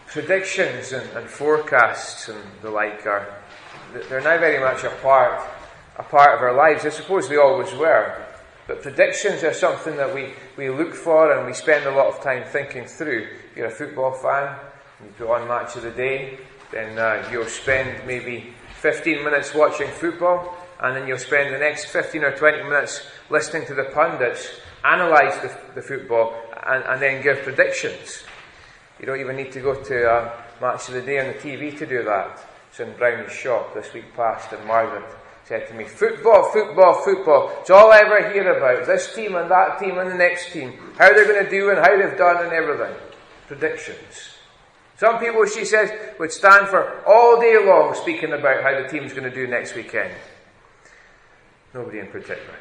Predictions and forecasts and the like they're now very much a part of our lives. I suppose they always were. But predictions are something that we look for and we spend a lot of time thinking through. If you're a football fan, you put on Match of the Day, then you'll spend maybe 15 minutes watching football, and then you'll spend the next 15 or 20 minutes listening to the pundits analyse the football and then give predictions. You don't even need to go to Match of the Day on the TV to do that. It's in Brownie's shop this week past, and Margaret said to me, football, football, football. It's all I ever hear about. This team and that team and the next team. How they're going to do and how they've done and everything. Predictions. Some people, she says, would stand for all day long speaking about how the team's going to do next weekend. Nobody in particular.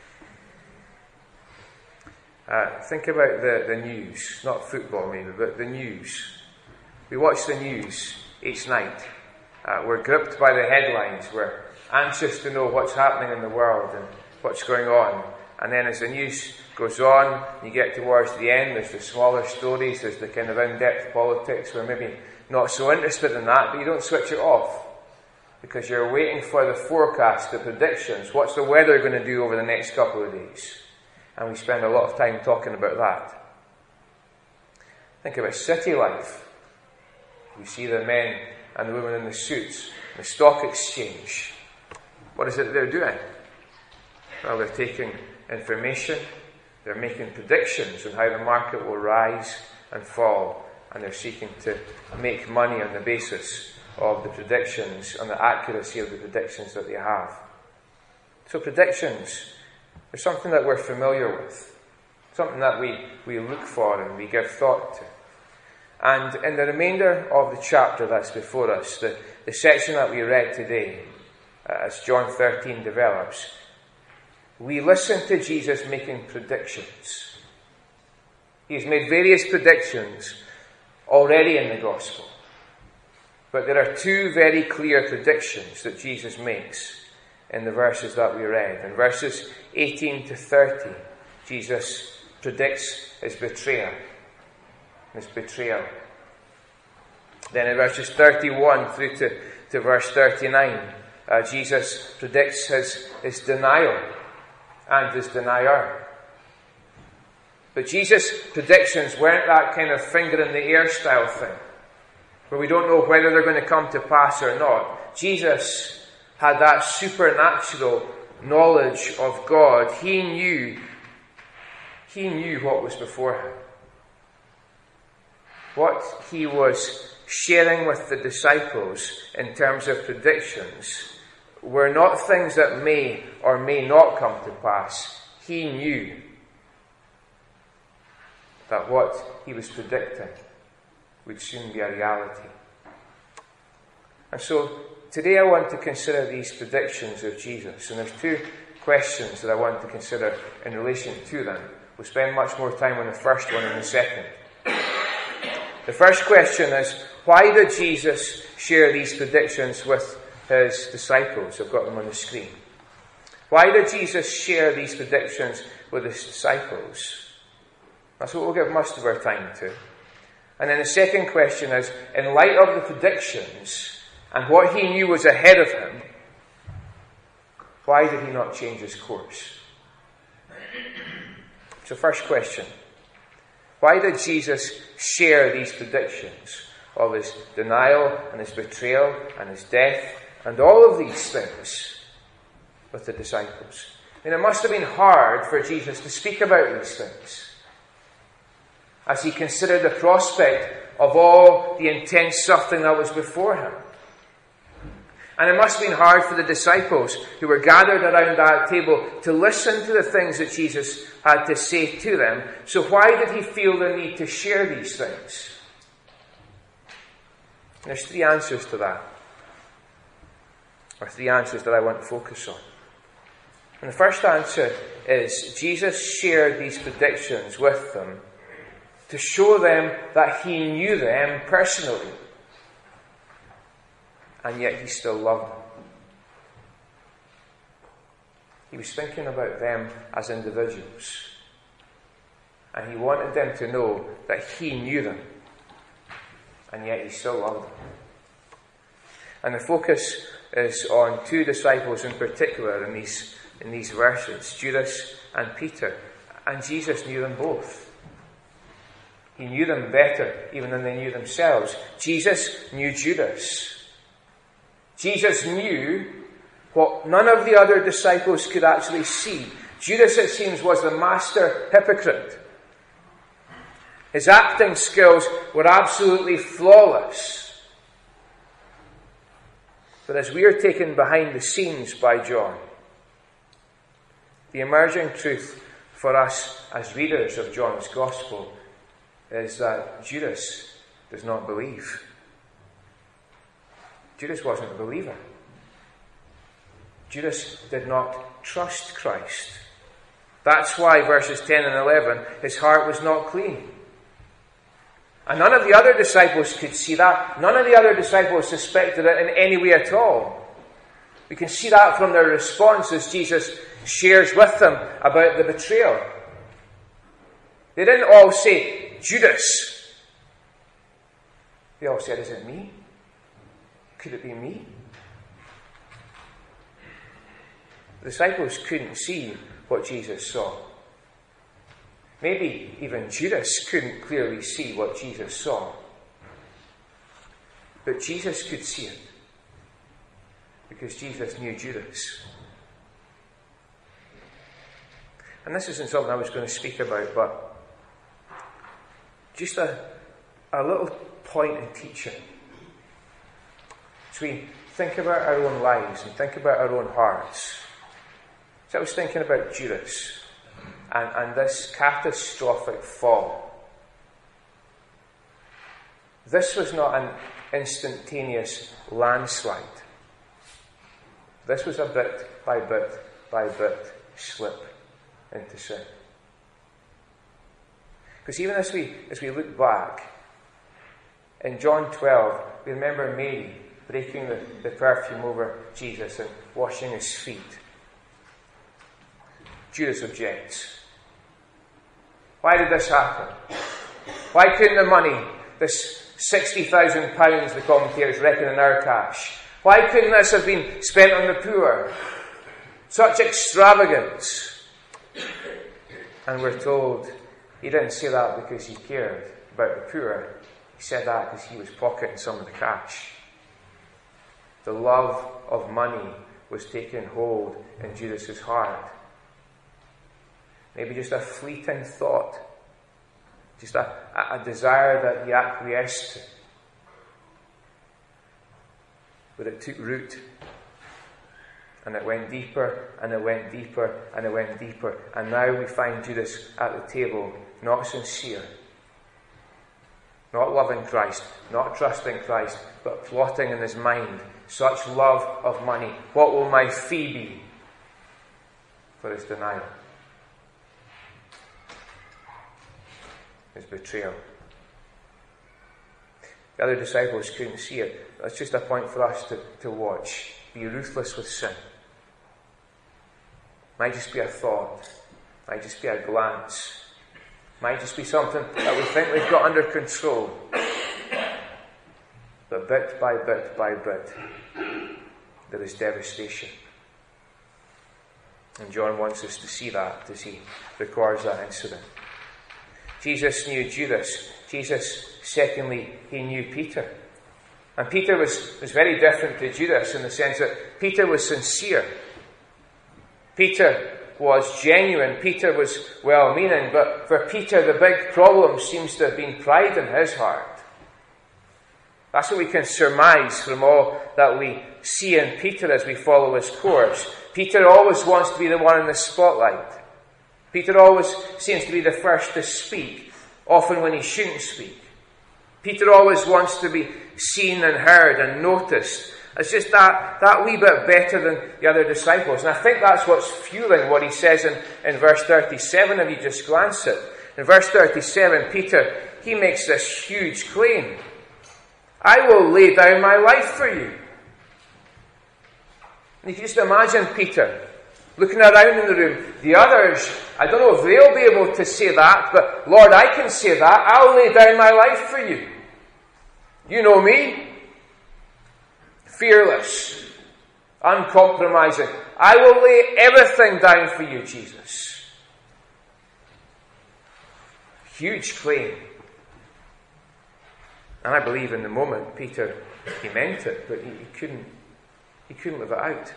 Think about the news. Not football maybe, but the news. We watch the news each night. We're gripped by the headlines. We're anxious to know what's happening in the world and what's going on. And then as the news goes on, you get towards the end, there's the smaller stories, there's the kind of in-depth politics. We're maybe not so interested in that, but you don't switch it off because you're waiting for the forecast, the predictions. What's the weather going to do over the next couple of days? And we spend a lot of time talking about that. Think about city life. You see the men and the women in the suits, the stock exchange. What is it they're doing? Well, they're taking information, they're making predictions on how the market will rise and fall, and they're seeking to make money on the basis of the predictions, on the accuracy of the predictions that they have. So predictions are something that we're familiar with, something that we look for and we give thought to. And in the remainder of the chapter that's before us, the section that we read today, as John 13 develops, we listen to Jesus making predictions. He's made various predictions already in the gospel. But there are two very clear predictions that Jesus makes in the verses that we read. In verses 18 to 30, Jesus predicts his betrayal. Then in verses 31 through to verse 39, Jesus predicts his denial and his denier. But Jesus' predictions weren't that kind of finger in the air style thing, where we don't know whether they're going to come to pass or not. Jesus had that supernatural knowledge of God. He knew what was before him. What he was sharing with the disciples in terms of predictions were not things that may or may not come to pass. He knew that what he was predicting would soon be a reality. And so today I want to consider these predictions of Jesus, and there's two questions that I want to consider in relation to them. We'll spend much more time on the first one than the second. The first question is, why did Jesus share these predictions with his disciples? I've got them on the screen. Why did Jesus share these predictions with his disciples? That's what we'll give most of our time to. And then the second question is, in light of the predictions and what he knew was ahead of him, why did he not change his course? So first question. Why did Jesus share these predictions of his denial and his betrayal and his death and all of these things with the disciples? I mean, it must have been hard for Jesus to speak about these things as he considered the prospect of all the intense suffering that was before him. And it must have been hard for the disciples who were gathered around that table to listen to the things that Jesus had to say to them. So why did he feel the need to share these things? There's three answers to that. Or three answers that I want to focus on. And the first answer is Jesus shared these predictions with them to show them that he knew them personally. And yet he still loved them. He was thinking about them as individuals. And he wanted them to know that he knew them. and yet he still loved them. And the focus is on two disciples in particular in these verses, Judas and Peter. And Jesus knew them both. He knew them better even than they knew themselves. Jesus knew Judas. Jesus knew what none of the other disciples could actually see. Judas, it seems, was the master hypocrite. His acting skills were absolutely flawless. But as we are taken behind the scenes by John, the emerging truth for us as readers of John's Gospel is that Judas does not believe. Judas wasn't a believer. Judas did not trust Christ. That's why verses 10 and 11, his heart was not clean. And none of the other disciples could see that. None of the other disciples suspected it in any way at all. We can see that from their response as Jesus shares with them about the betrayal. They didn't all say, Judas. They all said, is it me? Could it be me? The disciples couldn't see what Jesus saw. Maybe even Judas couldn't clearly see what Jesus saw. But Jesus could see it, because Jesus knew Judas. And this isn't something I was going to speak about, but just a little point in teaching. As we think about our own lives and think about our own hearts. So I was thinking about Judas and this catastrophic fall. This was not an instantaneous landslide. This was a bit by bit slip into sin. Because even as we look back, in John 12, we remember Mary breaking the perfume over Jesus and washing his feet. Judas objects. Why did this happen? Why couldn't the money, this £60,000 the commentators reckon in our cash, why couldn't this have been spent on the poor? Such extravagance. And we're told he didn't say that because he cared about the poor. He said that because he was pocketing some of the cash. The love of money was taking hold in Judas's heart. Maybe just a fleeting thought. Just a desire that he acquiesced to. But it took root. And it went deeper, and it went deeper, and it went deeper. And now we find Judas at the table, not sincere. Not loving Christ, not trusting Christ, but plotting in his mind. Such love of money. What will my fee be for his denial? His betrayal. The other disciples couldn't see it. That's just a point for us to watch. Be ruthless with sin. Might just be a thought. Might just be a glance. Might just be something that we think we've got under control. But bit by bit, there is devastation. And John wants us to see that as he records that incident. Jesus knew Judas. Jesus, secondly, he knew Peter. And Peter was very different to Judas in the sense that Peter was sincere. Peter was genuine. Peter was well-meaning. But for Peter, the big problem seems to have been pride in his heart. That's what we can surmise from all that we see in Peter as we follow his course. Peter always wants to be the one in the spotlight. Peter always seems to be the first to speak, often when he shouldn't speak. Peter always wants to be seen and heard and noticed. It's just that wee bit better than the other disciples. And I think that's what's fueling what he says in verse 37, if you just glance at it. In verse 37, Peter, he makes this huge claim. I will lay down my life for you. And you can just imagine Peter looking around in the room. The others, I don't know if they'll be able to say that, but Lord, I can say that. I'll lay down my life for you. You know me. Fearless. Uncompromising. I will lay everything down for you, Jesus. Huge claim. And I believe in the moment Peter, he meant it, but he couldn't live it out.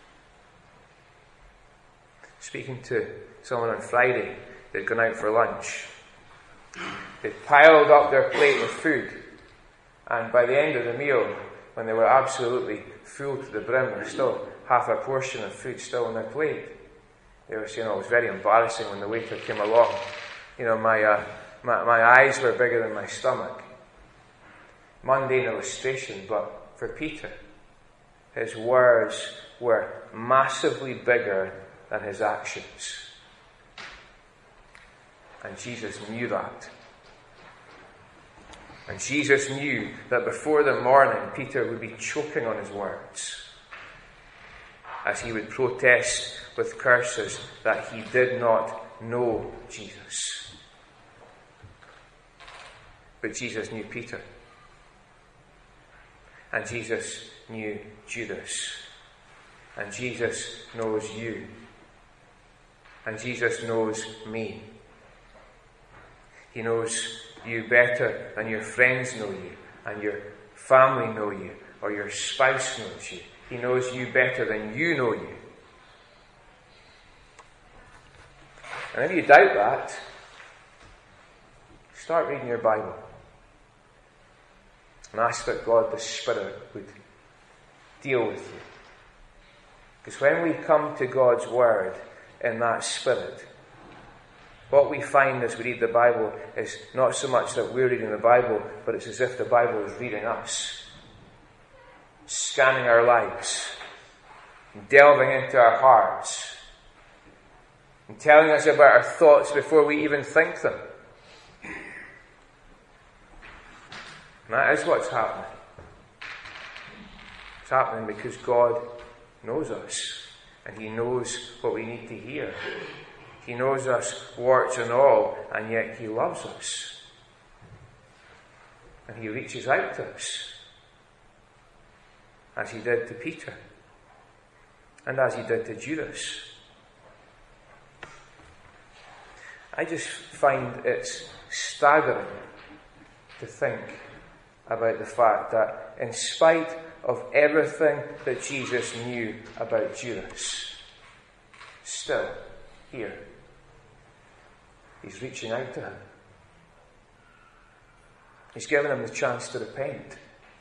Speaking to someone on Friday, they'd gone out for lunch. They'd piled up their plate with food, and by the end of the meal, when they were absolutely full to the brim, there was still half a portion of food still on their plate. They were saying, it was very embarrassing when the waiter came along. My eyes were bigger than my stomach. Mundane illustration, but for Peter, his words were massively bigger than his actions. And Jesus knew that. And Jesus knew that before the morning, Peter would be choking on his words as he would protest with curses that he did not know Jesus. But Jesus knew Peter. And Jesus knew Judas. And Jesus knows you. And Jesus knows me. He knows you better than your friends know you, and your family know you, or your spouse knows you. He knows you better than you know you. And if you doubt that, start reading your Bible. And ask that God the Spirit would deal with you. Because when we come to God's Word in that Spirit, what we find as we read the Bible is not so much that we're reading the Bible, but it's as if the Bible is reading us. Scanning our lives. Delving into our hearts. And telling us about our thoughts before we even think them. And that is what's happening. It's happening because God knows us. And He knows what we need to hear. He knows us, warts and all, and yet He loves us. And He reaches out to us. As He did to Peter. And as He did to Judas. I just find it's staggering to think about the fact that in spite of everything that Jesus knew about Judas, still, here, He's reaching out to him. He's given him the chance to repent.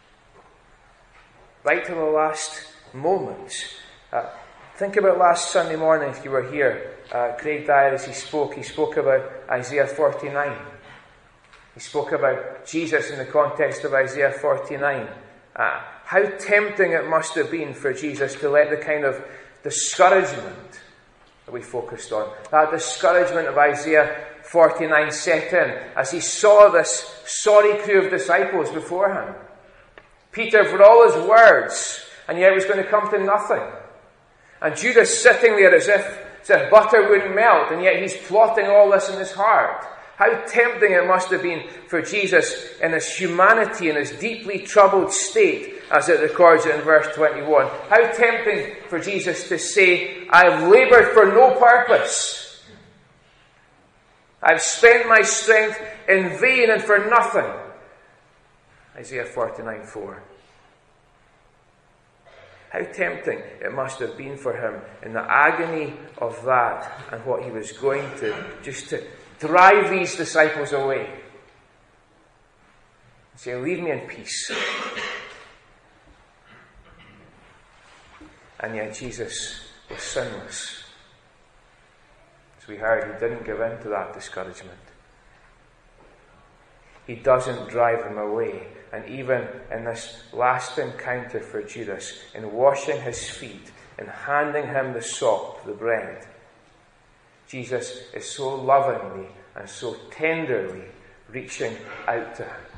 Right to the last moments. Think about last Sunday morning if you were here. Craig Dyer, as he spoke about Isaiah 49. He spoke about Jesus in the context of Isaiah 49. How tempting it must have been for Jesus to let the kind of discouragement that we focused on, that discouragement of Isaiah 49 set in as he saw this sorry crew of disciples before him. Peter, for all his words, and yet it was going to come to nothing. And Judas sitting there as if butter wouldn't melt, and yet he's plotting all this in his heart. How tempting it must have been for Jesus in his humanity, in his deeply troubled state, as it records it in verse 21. How tempting for Jesus to say, I've laboured for no purpose. I've spent my strength in vain and for nothing. Isaiah 49:4. How tempting it must have been for him in the agony of that and what he was going to, just to drive these disciples away. And say, leave me in peace. And yet Jesus was sinless. As we heard, He didn't give in to that discouragement. He doesn't drive them away. And even in this last encounter for Judas, in washing his feet, in handing him the sop, the bread, Jesus is so lovingly and so tenderly reaching out to him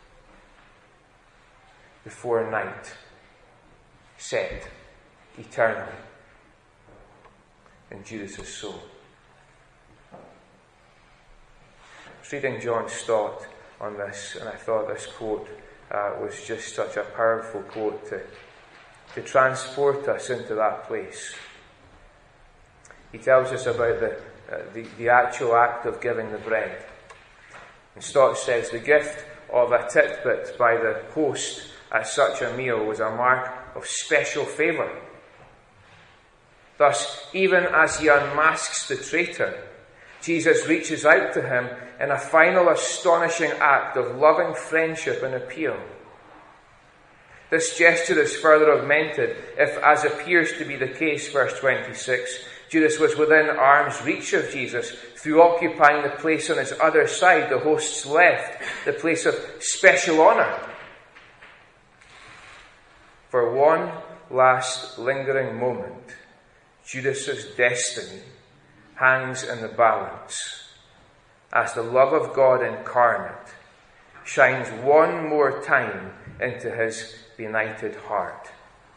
before night set eternally in Judas' soul. I was reading John Stott on this, and I thought this quote was just such a powerful quote to transport us into that place. He tells us about the actual act of giving the bread. And Stott says, the gift of a titbit by the host at such a meal was a mark of special favour. Thus, even as he unmasks the traitor, Jesus reaches out to him in a final astonishing act of loving friendship and appeal. This gesture is further augmented if, as appears to be the case, verse 26, Judas was within arm's reach of Jesus through occupying the place on his other side, the host's left, the place of special honour. For one last lingering moment, Judas's destiny hangs in the balance as the love of God incarnate shines one more time into his benighted heart.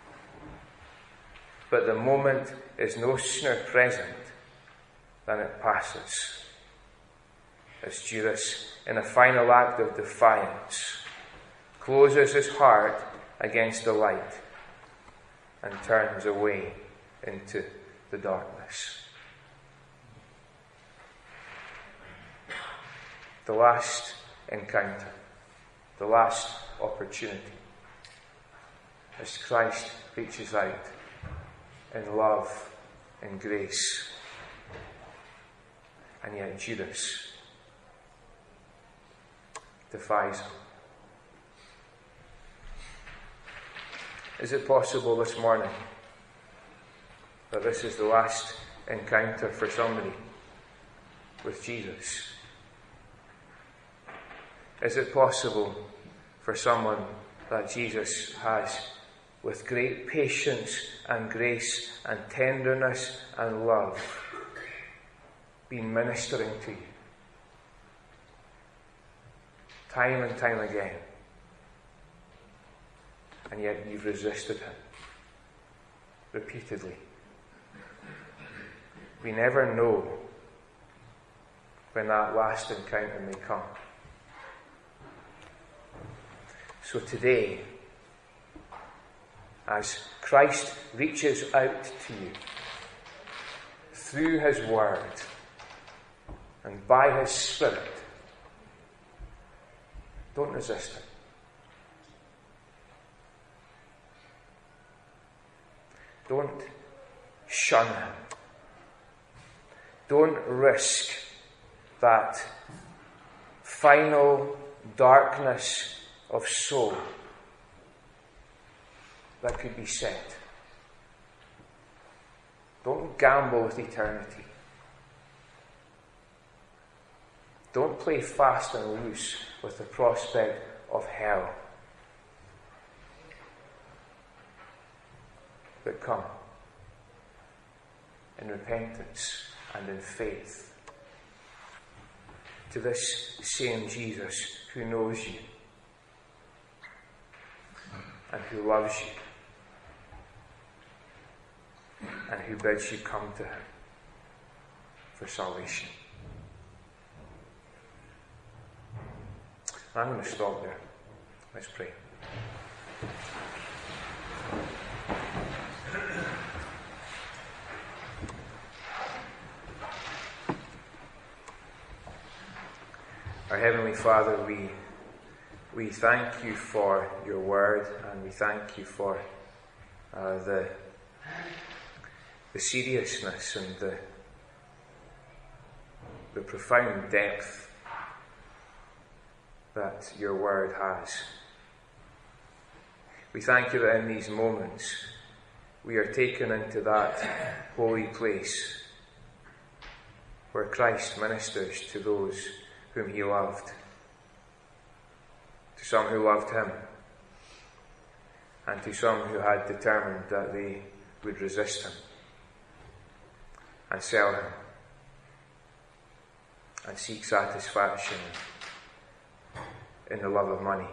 But the moment is no sooner present than it passes, as Judas, in a final act of defiance, closes his heart against the light and turns away into the darkness. The last encounter, the last opportunity, as Christ reaches out in love and grace. And yet Judas defies him. Is it possible this morning that this is the last encounter for somebody with Jesus? Is it possible for someone that Jesus has, with great patience and grace and tenderness and love, been ministering to you time and time again, and yet you've resisted him repeatedly? We never know when that last encounter may come. So today, as Christ reaches out to you through his word and by his Spirit, don't resist him. Don't shun him. Don't risk that final darkness of soul that could be set. Don't gamble with eternity. Don't play fast and loose with the prospect of hell. But come in repentance and in faith to this same Jesus who knows you and who loves you and who bids you come to him for salvation. I'm going to stop there. Let's pray. Our Heavenly Father, we thank you for your word, and we thank you for the seriousness and the profound depth that your word has. We thank you that in these moments we are taken into that holy place where Christ ministers to those whom he loved, to some who loved him, and to some who had determined that they would resist him and sell him and seek satisfaction in the love of money.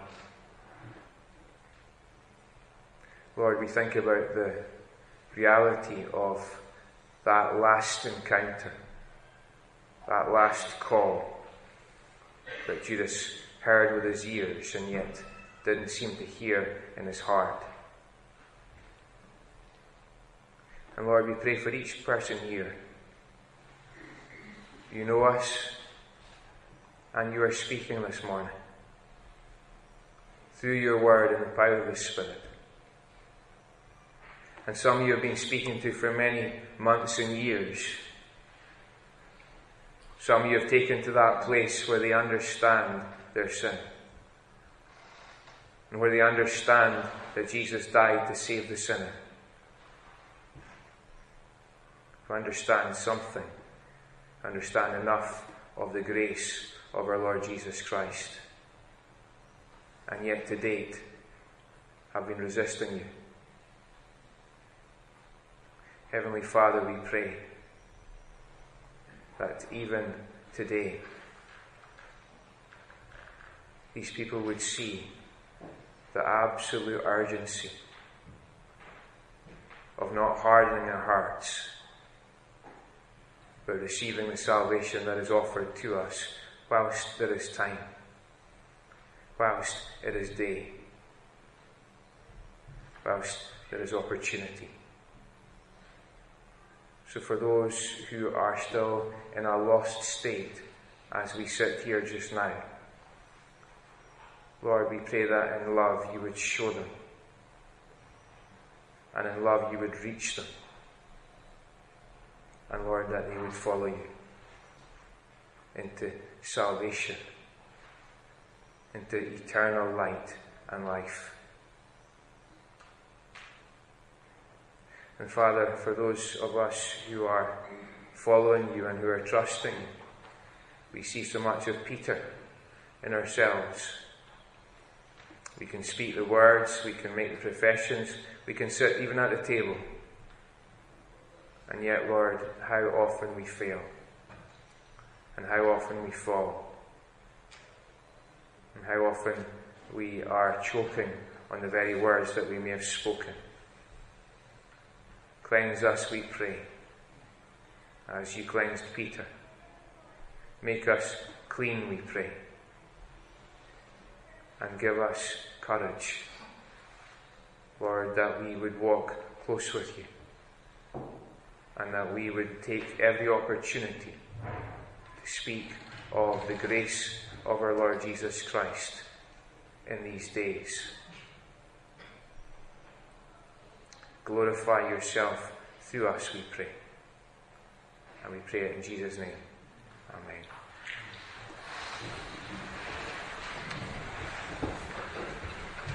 Lord, we think about the reality of that last encounter, that last call that Judas heard with his ears and yet didn't seem to hear in his heart. And Lord, we pray for each person here. You know us, and you are speaking this morning through your word and the power of the Spirit. And some you have been speaking to for many months and years. Some you have taken to that place where they understand their sin, and where they understand that Jesus died to save the sinner. Who understand something, understand enough of the grace of our Lord Jesus Christ, and yet to date have been resisting you. Heavenly Father, we pray that even today these people would see the absolute urgency of not hardening their hearts, but receiving the salvation that is offered to us whilst there is time, whilst it is day, whilst there is opportunity. So for those who are still in a lost state as we sit here just now, Lord, we pray that in love you would show them, and in love you would reach them, and Lord, that they would follow you into salvation, into eternal light and life. And Father, for those of us who are following you and who are trusting you, we see so much of Peter in ourselves. We can speak the words, we can make the professions, we can sit even at the table. And yet, Lord, how often we fail, and how often we fall, and how often we are choking on the very words that we may have spoken. Cleanse us, we pray, as you cleansed Peter. Make us clean, we pray, and give us courage, Lord, that we would walk close with you, and that we would take every opportunity to speak of the grace of our Lord Jesus Christ in these days. Glorify yourself through us, we pray. And we pray it in Jesus' name. Amen.